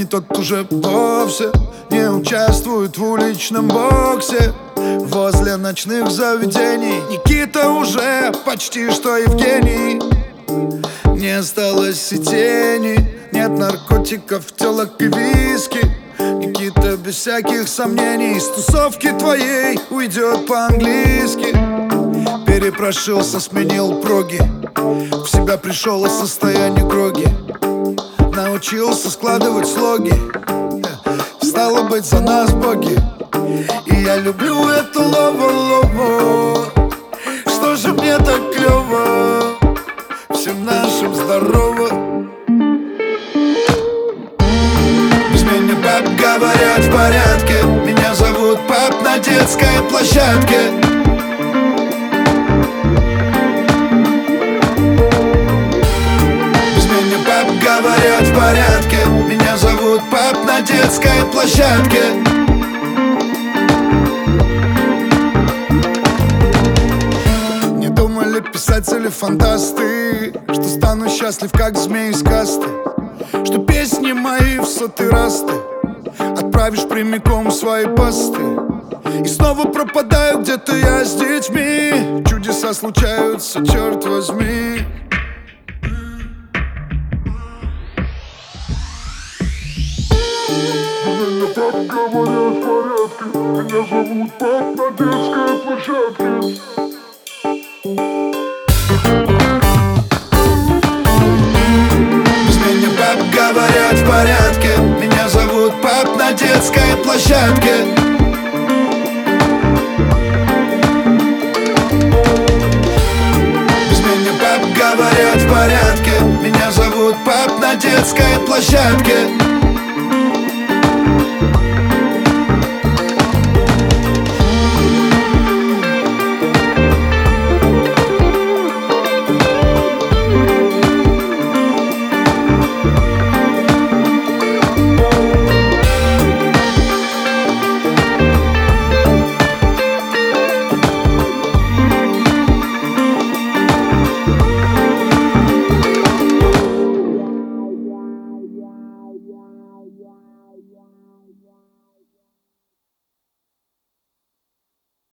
не тот уже вовсе, не участвует в уличном боксе. Возле ночных заведений Никита уже почти что Евгений. Не осталось и тени, нет наркотиков, телок и виски. Никита без всяких сомнений с тусовки твоей уйдет по-английски. Перепрошился, сменил проги, в себя пришел из состояния гроги. Научился складывать слоги, стало быть за нас боги. И я люблю эту лову. Что же мне так клево, всем нашим здорово. Без меня пап говорят в порядке, меня зовут пап на детской площадке. Без меня пап говорят в порядке, меня зовут пап на детской площадке. Писатели-фантасты, что стану счастлив, как змей из касты, что песни мои в сотый раз ты отправишь прямиком в свои посты. И снова пропадаю где-то я с детьми, чудеса случаются, черт возьми. Меня пап говорят в порядке, меня зовут пап на детской площадке. Говорят в порядке, меня зовут пап на детской площадке. Без меня пап говорят в порядке, меня зовут пап на детской площадке.